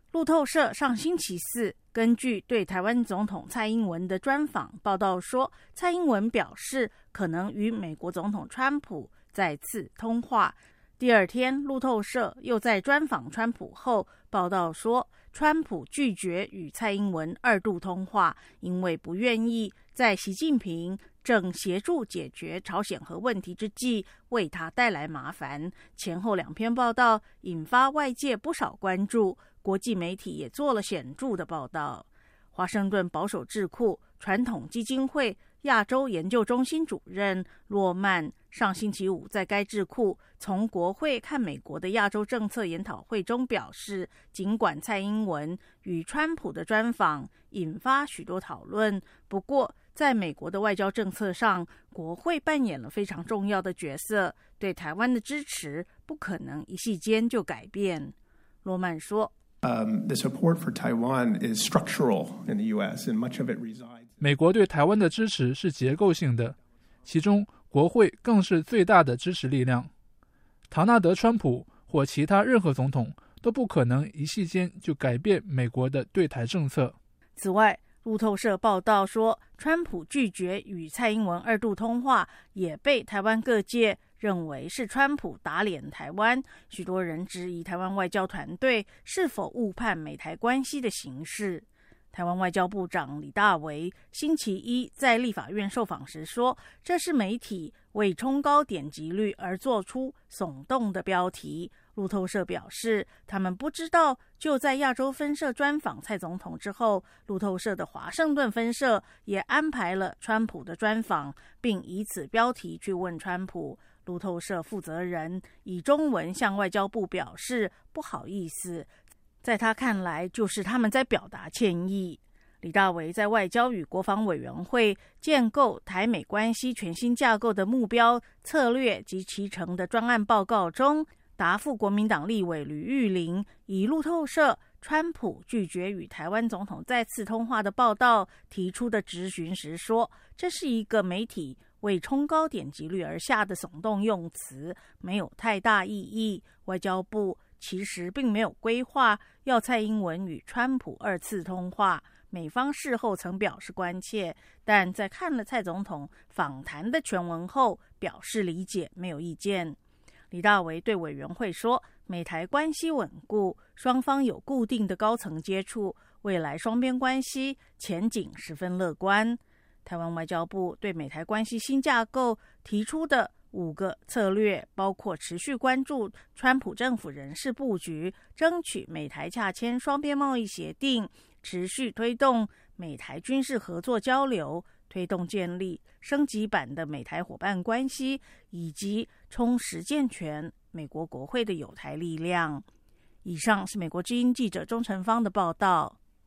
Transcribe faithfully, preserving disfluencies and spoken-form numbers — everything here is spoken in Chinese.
路透社上星期四根据对台湾总统蔡英文的专访报道说，蔡英文表示可能与美国总统川普再次通话。第二天，路透社又在专访川普后报道说，川普拒绝与蔡英文二度通话，因为不愿意在习近平正协助解决朝鲜核问题之际为他带来麻烦。前后两篇报道引发外界不少关注，国际媒体也做了显著的报道。华盛顿保守智库传统基金会亚洲研究中心主任洛曼上星期五在该智库从国会看美国的亚洲政策研讨会中表示，尽管蔡英文与川普的专访引发许多讨论，不过在美国的外交政策上，国会扮演了非常重要的角色，对台湾的支持不可能一夕间就改变。罗曼说 Um, the support for Taiwan is structural in the U S, and much of it resides. 美国对台湾的支持是结构性的，其中国会更是最大的支持力量。唐纳德·川普或其他任何总统都不可能一夕间就改变美国的对台政策。 此外，路透社报道说，川普拒绝与蔡英文二度通话，也被台湾各界认为是川普打脸台湾。许多人质疑台湾外交团队是否误判美台关系的形势。台湾外交部长李大维星期一在立法院受访时说，这是媒体为冲高点击率而做出耸动的标题。路透社表示，他们不知道就在亚洲分社专访蔡总统之后，路透社的华盛顿分社也安排了川普的专访，并以此标题去问川普。路透社负责人以中文向外交部表示不好意思，在他看来就是他们在表达歉意。李大维在外交与国防委员会建构台美关系全新架构的目标、策略及其成的专案报告中答复国民党立委吕玉玲以路透社川普拒绝与台湾总统再次通话的报道提出的质询时说，这是一个媒体为冲高点击率而下的耸动用词，没有太大意义。外交部其实并没有规划要蔡英文与川普二次通话，美方事后曾表示关切，但在看了蔡总统访谈的全文后表示理解，没有意见。李大维对委员会说，美台关系稳固，双方有固定的高层接触，未来双边关系前景十分乐观。台湾外交部对美台关系新架构提出的五个策略，包括持续关注川普政府人事布局，争取美台洽签双边贸易协定，持续推动美台军事合作交流，推动建立升级版的美台伙伴关系，以及充实健全美国国会的友台力量。以上是美国之音记者钟成芳的报道。